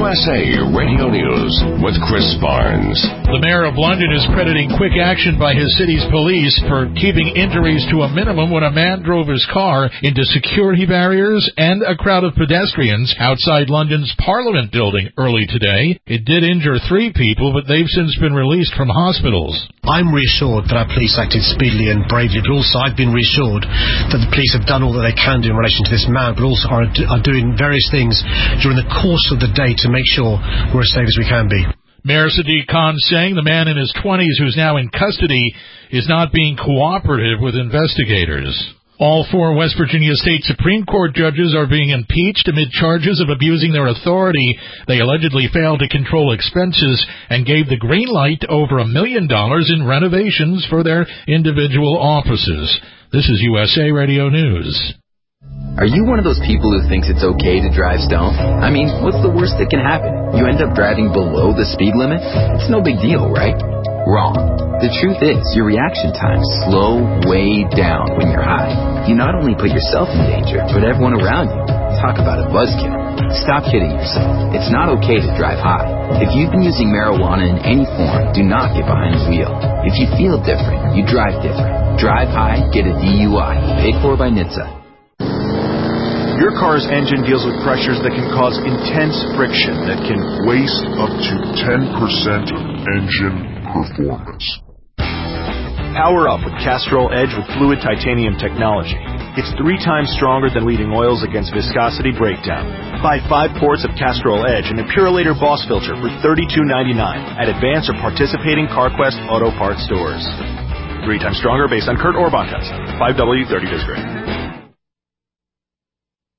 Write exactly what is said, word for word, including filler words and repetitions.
S A Radio News with Chris Barnes. The mayor of London is crediting quick action by his city's police for keeping injuries to a minimum when a man drove his car into security barriers and a crowd of pedestrians outside London's Parliament building early today. It did injure three people, but they've since been released from hospitals. I'm reassured that our police acted speedily and bravely, but also I've been reassured that the police have done all that they can do in relation to this man, but also are, are doing various things during the course of the day to make sure we're as safe as we can be. Mayor Sadiq Khan saying the man in his twenties who's now in custody is not being cooperative with investigators. All four West Virginia State Supreme Court judges are being impeached amid charges of abusing their authority. They allegedly failed to control expenses and gave the green light to over a million dollars in renovations for their individual offices. This is U S A Radio News. Are you one of those people who thinks it's okay to drive stoned? I mean, what's the worst that can happen? You end up driving below the speed limit? It's no big deal, right? Wrong. The truth is, your reaction times slow way down when you're high. You not only put yourself in danger, but everyone around you. Talk about a buzzkill. Stop kidding yourself. It's not okay to drive high. If you've been using marijuana in any form, do not get behind the wheel. If you feel different, you drive different. Drive high, get a D U I. Paid for by N H T S A. Your car's engine deals with pressures that can cause intense friction that can waste up to ten percent of engine performance. Power up with Castrol Edge with fluid titanium technology. It's three times stronger than leading oils against viscosity breakdown. Buy five quarts of Castrol Edge and a Purolator Boss filter for thirty-two ninety-nine at advanced or participating CarQuest Auto Parts stores. Three times stronger based on Kurt Orban test. five W thirty disc rating.